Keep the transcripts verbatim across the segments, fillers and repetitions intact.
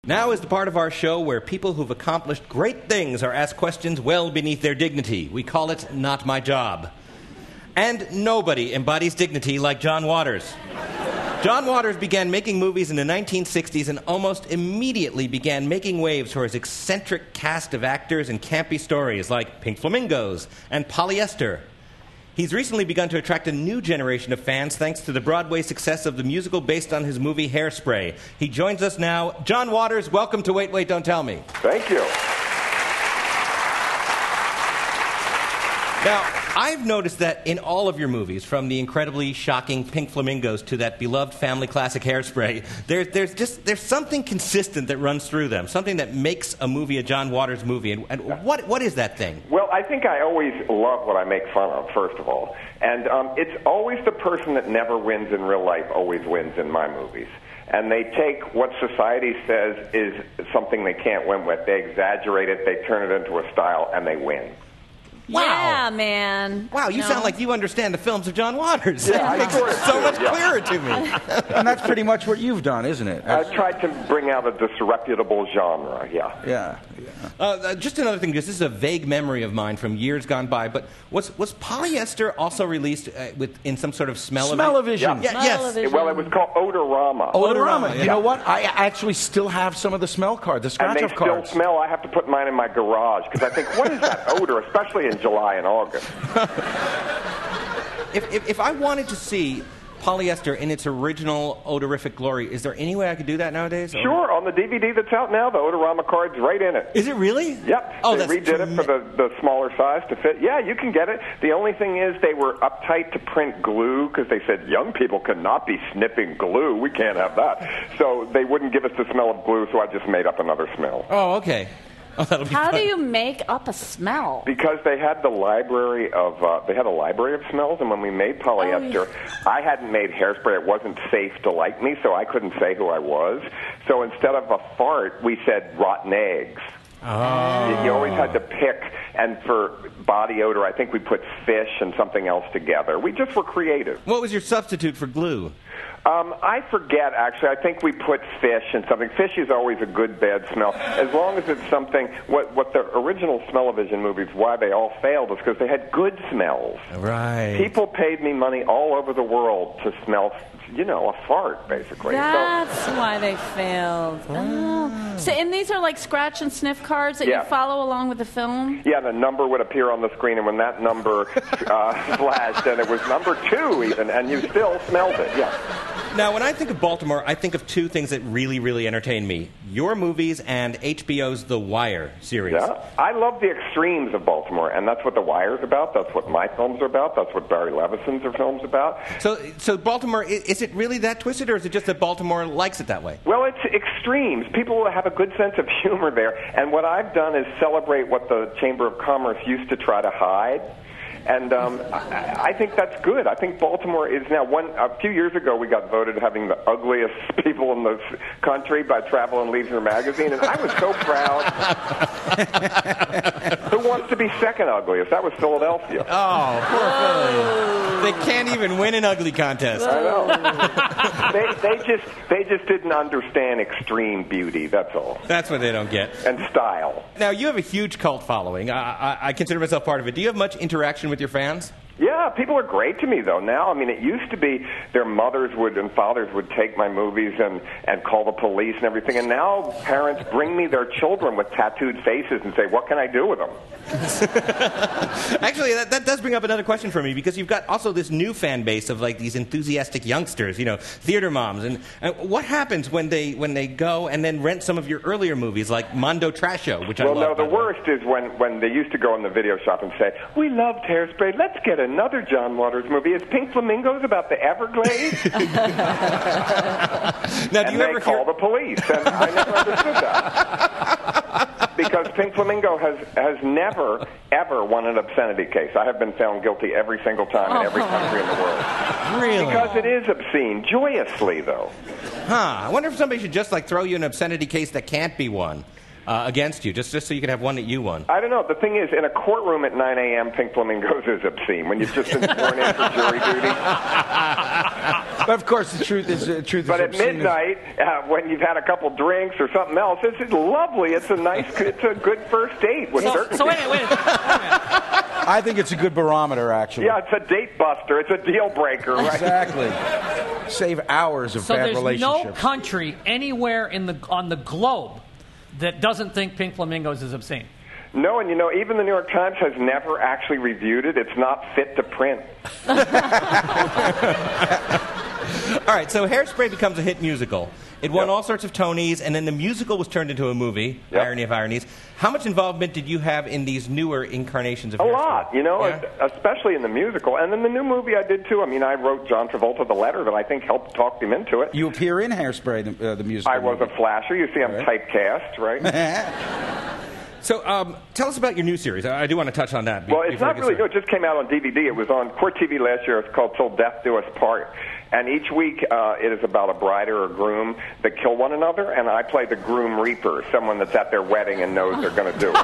Now is the part of our show where people who've accomplished great things are asked questions well beneath their dignity. We call it Not My Job. And nobody embodies dignity like John Waters. John Waters began making movies in the nineteen sixties and almost immediately began making waves for his eccentric cast of actors and campy stories like Pink Flamingos and Polyester. He's recently begun to attract a new generation of fans thanks to the Broadway success of the musical based on his movie Hairspray. He joins us now. John Waters, welcome to Wait, Wait, Don't Tell Me. Thank you. Now, I've noticed that in all of your movies, from the incredibly shocking Pink Flamingos to that beloved family classic Hairspray, there, there's just there's something consistent that runs through them, something that makes a movie a John Waters movie. And, and what what is that thing? Well, I think I always love what I make fun of, first of all. And um, it's always the person that never wins in real life always wins in my movies. And they take what society says is something they can't win with. They exaggerate it, they turn it into a style, and they win. Wow. Yeah, man. Wow, you no. sound like you understand the films of John Waters. Yeah, that makes I it so much yeah. clearer to me. And that's pretty much what you've done, isn't it? I tried to bring out a disreputable genre, yeah. Yeah. yeah. Uh, just another thing, because this is a vague memory of mine from years gone by, but was was Polyester also released uh, with in some sort of smell-o-vision? Smell-o-vision. Yeah, yes. Smell-o-vision. Well, it was called Odorama. Odorama. Odorama, You yeah. know what? I actually still have some of the smell card, the And scratch-off they still cards. smell. I have to put mine in my garage because I think, what is that odor, especially in July and August? If, if if I wanted to see Polyester in its original odorific glory, is there any way I could do that nowadays? Or- Sure, on the D V D that's out now, the Odorama card's right in it. Is it really? Yep. Oh, they that's redid it for the, the smaller size to fit. Yeah, you can get it. The only thing is they were uptight to print glue because they said young people cannot be sniffing glue. We can't have that. So they wouldn't give us the smell of glue, so I just made up another smell. Oh, okay. Oh, that'll be How fun. do you make up a smell? Because they had the library of uh, they had a library of smells, and when we made Polyester, Oh, I hadn't made Hairspray. It wasn't safe to like me, so I couldn't say who I was. So instead of a fart, we said rotten eggs. Oh. You, you always had to pick, and for body odor, I think we put fish and something else together. We just were creative. What was your substitute for glue? Um, I forget, actually. I think we put fish and something. Fish is always a good, bad smell. As long as it's something, what, what the original Smell-O-Vision movies, why they all failed is because they had good smells. Right. People paid me money all over the world to smell, you know, a fart, basically. That's why they failed. Oh. So, and these are like scratch and sniff cards that Yeah. you follow along with the film? So, yeah, the number would appear on the screen, and when that number uh, flashed, and it was number two even, and you still smelled it, yeah. Now, when I think of Baltimore, I think of two things that really, really entertain me. Your movies and H B O's The Wire series. Yeah, I love the extremes of Baltimore, and that's what The Wire's about. That's what my films are about. That's what Barry Levinson's are films about. So, so Baltimore, i- is it really that twisted, or is it just that Baltimore likes it that way? Well, it's extremes. People have a good sense of humor there, and what I've done is celebrate what the Chamber of Commerce used to try to hide. And um, I, I think that's good. I think Baltimore is now one. A few years ago, we got voted having the ugliest people in the country by Travel and Leisure magazine, and I was so proud. Who wants to be second ugliest? That was Philadelphia. Oh, poor Philly. They can't even win an ugly contest. I know. they, they just they just didn't understand extreme beauty. That's all. That's what they don't get. And style. Now, you have a huge cult following. I, I, I consider myself part of it. Do you have much interaction with your fans? Yeah, people are great to me, though, now. I mean, it used to be their mothers would and fathers would take my movies and, and call the police and everything, and now parents bring me their children with tattooed faces and say, what can I do with them? Actually, that, that does bring up another question for me, because you've got also this new fan base of like these enthusiastic youngsters, you know, theater moms. And, and what happens when they when they go and then rent some of your earlier movies, like Mondo Trasho, which I Well, love? no, by the way? worst is when, when they used to go in the video shop and say, we loved Hairspray, let's get another John Waters movie. Is Pink Flamingos about the Everglades? Now, do and you they ever call hear... the police, and I never understood that. Because Pink Flamingo has, has never, ever won an obscenity case. I have been found guilty every single time in every country in the world. Really? Because it is obscene, joyously, though. Huh. I wonder if somebody should just like throw you an obscenity case that can't be one. uh, against you, just, just so you could have one that you won. I don't know. The thing is, in a courtroom at nine a.m., Pink Flamingos is obscene when you've just been sworn in for jury duty. But of course, the truth is the truth. But is at obscene midnight, uh, when you've had a couple drinks or something else, this is lovely. It's a nice, it's a good first date with So, certainty. so wait, a minute, wait. a minute. I think it's a good barometer, actually. Yeah, it's a date buster. It's a deal breaker, right? Exactly. Save hours of So bad there's relationships. no country anywhere in the on the globe that doesn't think Pink Flamingos is obscene. No, and you know, even the New York Times has never actually reviewed it. It's not fit to print. All right, so Hairspray becomes a hit musical. It won Yep. all sorts of Tonys, and then the musical was turned into a movie, Yep. irony of ironies. How much involvement did you have in these newer incarnations of A Hairspray? lot, you know, Yeah? especially in the musical. And then the new movie I did, too. I mean, I wrote John Travolta the letter that I think helped talk him into it. You appear in Hairspray, the, uh, the musical. I was a movie. flasher. You see, I'm Right. typecast, right? So um, tell us about your new series. I I do want to touch on that. be- Well, it's before not we get really new. started. It just came out on D V D. It was on Court T V last year. It's called Till Death Do Us Part. And each week uh, it is about a bride or a groom that kill one another, and I play the groom reaper, someone that's at their wedding and knows they're going to do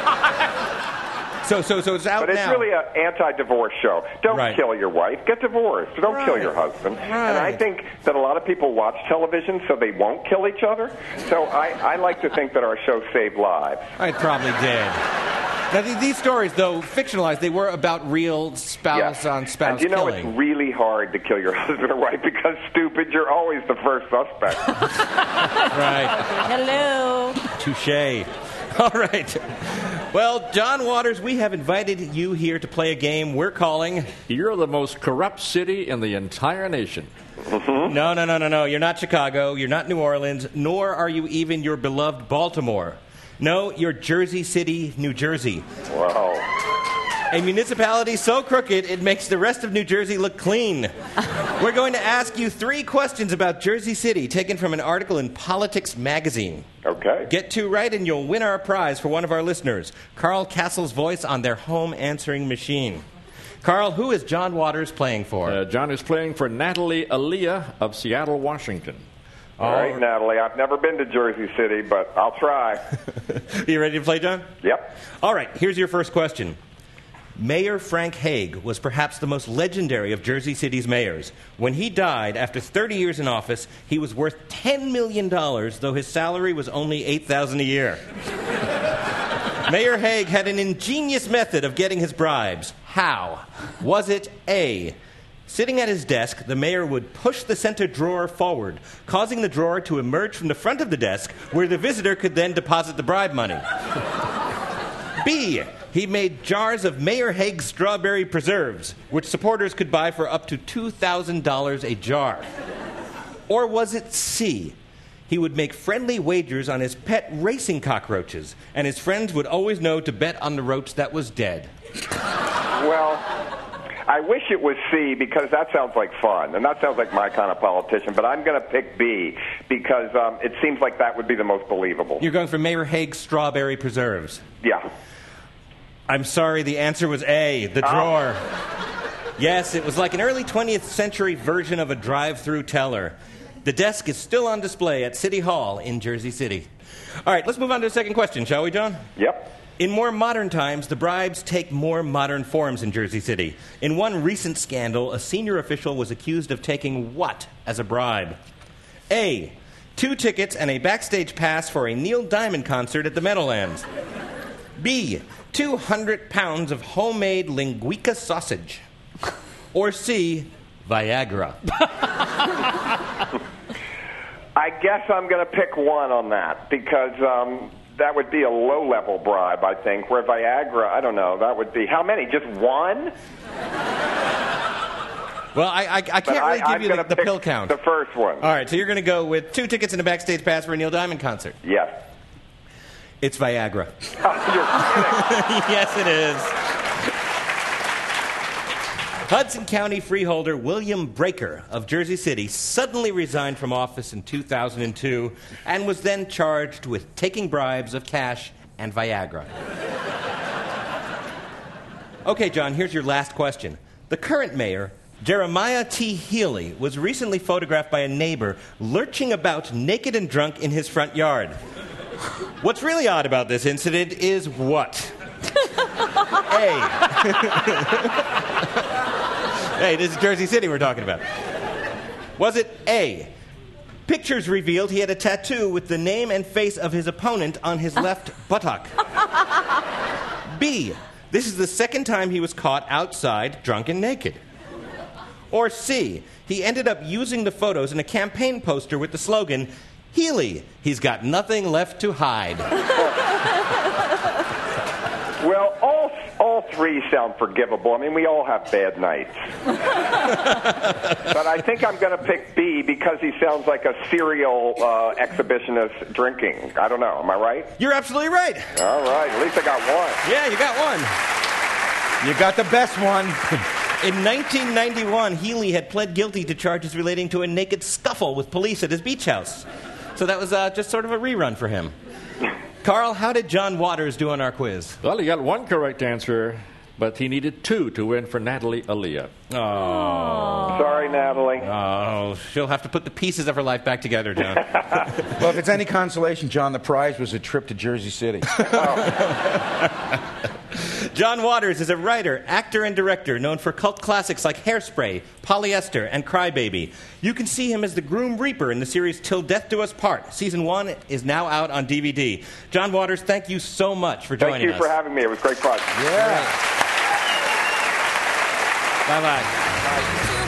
it. So, so, so it's out But it's now. really an anti-divorce show. Don't Right. kill your wife. Get divorced. Don't kill Right. your husband. And I Right. think that a lot of people watch television so they won't kill each other. So I, I like to think that our show saved lives. I probably did. Now, th- these stories, though fictionalized, they were about real spouse on spouse And you know killing. it's really hard to kill your husband or wife because, stupid, you're always the first suspect. Right. Hello. Touche. All right. Well, John Waters, we have invited you here to play a game we're calling... You're the most corrupt city in the entire nation. No, no, no, no, no. You're not Chicago. You're not New Orleans. Nor are you even your beloved Baltimore. No, you're Jersey City, New Jersey. Wow. A municipality so crooked it makes the rest of New Jersey look clean. We're going to ask you three questions about Jersey City taken from an article in Politics Magazine. Okay. Get two right and you'll win our prize for one of our listeners, Carl Castle's voice on their home answering machine. Carl, who is John Waters playing for? Uh, John is playing for Natalie Aaliyah of Seattle, Washington. All right, Natalie. I've never been to Jersey City, but I'll try. You ready to play, John? Yep. All right, here's your first question. Mayor Frank Hague was perhaps the most legendary of Jersey City's mayors. When he died, after thirty years in office, he was worth ten million dollars, though his salary was only eight thousand dollars a year. Mayor Hague had an ingenious method of getting his bribes. How? Was it A, sitting at his desk, the mayor would push the center drawer forward, causing the drawer to emerge from the front of the desk, where the visitor could then deposit the bribe money? B, he made jars of Mayor Hague's strawberry preserves, which supporters could buy for up to two thousand dollars a jar. Or was it C, he would make friendly wagers on his pet racing cockroaches, and his friends would always know to bet on the roach that was dead? Well, I wish it was C because that sounds like fun, and that sounds like my kind of politician, but I'm going to pick B because um, it seems like that would be the most believable. You're going for Mayor Hague's strawberry preserves. Yeah. I'm sorry, the answer was A, the drawer. Yes, it was like an early twentieth century version of a drive-through teller. The desk is still on display at City Hall in Jersey City. All right, let's move on to the second question, shall we, John? Yep. In more modern times, the bribes take more modern forms in Jersey City. In one recent scandal, a senior official was accused of taking what as a bribe? A, two tickets and a backstage pass for a Neil Diamond concert at the Meadowlands. B, two hundred pounds of homemade linguica sausage. Or C, Viagra. I guess I'm going to pick one on that because um, that would be a low-level bribe, I think, where Viagra, I don't know, that would be, how many, just one? Well, I, I, I But can't really I, give I'm you the, gonna the pick pill count. the first one. All right, so you're going to go with two tickets and a backstage pass for a Neil Diamond concert. Yes. It's Viagra. You're kidding. Yes, it is. Hudson County freeholder William Breaker of Jersey City suddenly resigned from office in two thousand two and was then charged with taking bribes of cash and Viagra. Okay, John, here's your last question. The current mayor, Jeremiah T. Healy, was recently photographed by a neighbor lurching about naked and drunk in his front yard. What's really odd about this incident is what? A. Hey, this is Jersey City we're talking about. Was it A? Pictures revealed he had a tattoo with the name and face of his opponent on his left buttock. B. This is the second time he was caught outside drunk and naked. Or C. He ended up using the photos in a campaign poster with the slogan, Healy, he's got nothing left to hide. Well, all all three sound forgivable. I mean, we all have bad nights. But I think I'm going to pick B because he sounds like a serial uh, exhibitionist drinking. I don't know. Am I right? You're absolutely right. All right. At least I got one. Yeah, you got one. You got the best one. In nineteen ninety-one, Healy had pled guilty to charges relating to a naked scuffle with police at his beach house. So that was uh, just sort of a rerun for him. Carl, how did John Waters do on our quiz? Well, he got one correct answer, but he needed two to win for Natalie Aaliyah. Oh. Sorry, Natalie. Oh, she'll have to put the pieces of her life back together, John. Well, if it's any consolation, John, the prize was a trip to Jersey City. John Waters is a writer, actor, and director known for cult classics like Hairspray, Polyester, and Crybaby. You can see him as the Groom Reaper in the series Till Death Do Us Part. Season one is now out on D V D. John Waters, thank you so much for joining us. Thank you for having me. It was great fun. Yeah. Bye-bye. Bye.